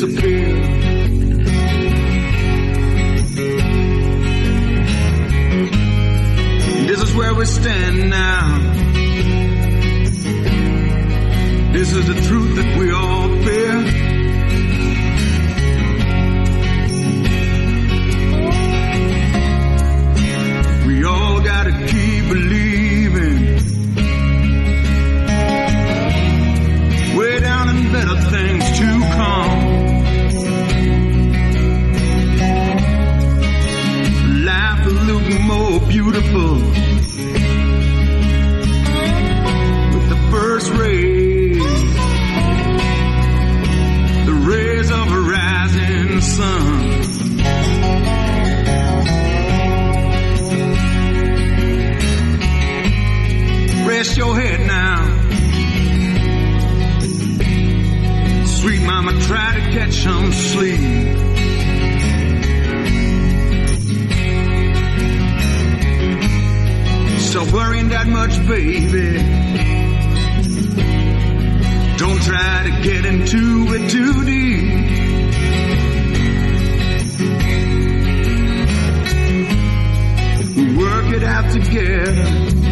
disappear. This is where we stand now. This is the truth that we all fear. We all gotta keep believing. Way down in better things to come. Life will look more beautiful with the first rays, the rays of a rising sun. Rest your head now. Sweet mama, try to catch some sleep. Stop worrying that much, baby. Don't try to get into it too deep. We work it out together.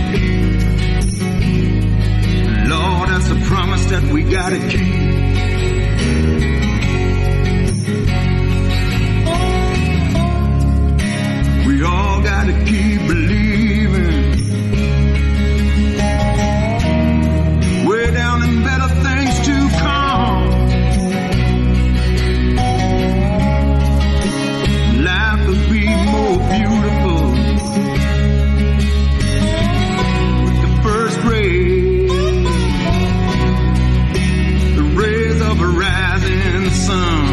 Lord, that's a promise that we gotta keep. We all gotta keep believing. Way down in better things to come. Life will be more beautiful with the first rays, the rays of a rising sun.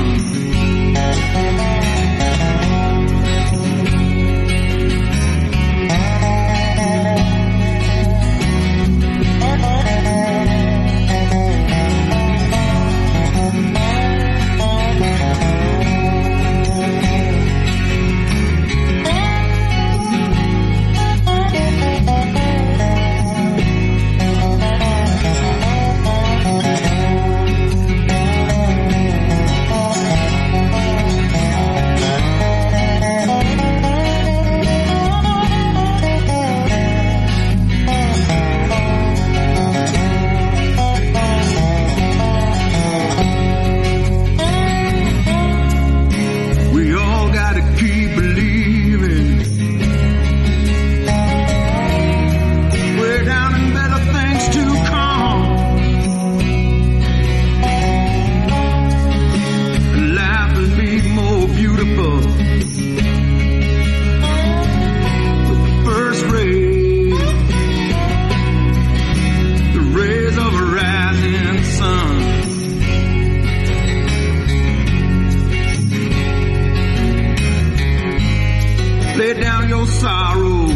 Lay down your sorrows.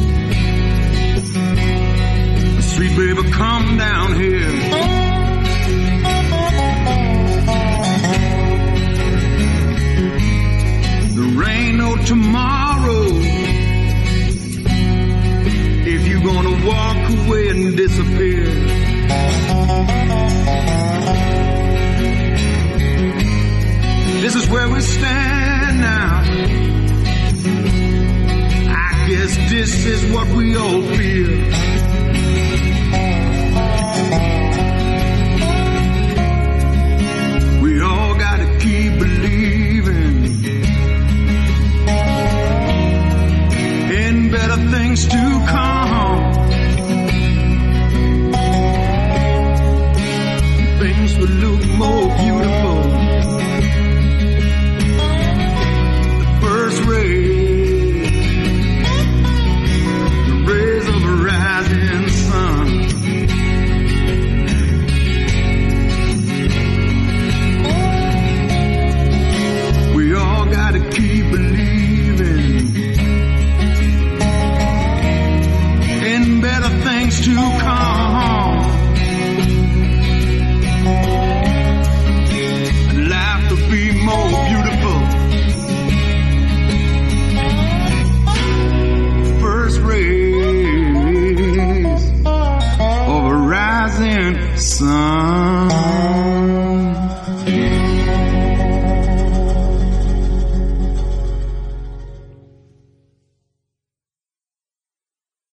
Sweet baby, come down here. There ain't no tomorrow if you're gonna walk away and disappear. This is where we stand now. I guess this is what we all feel.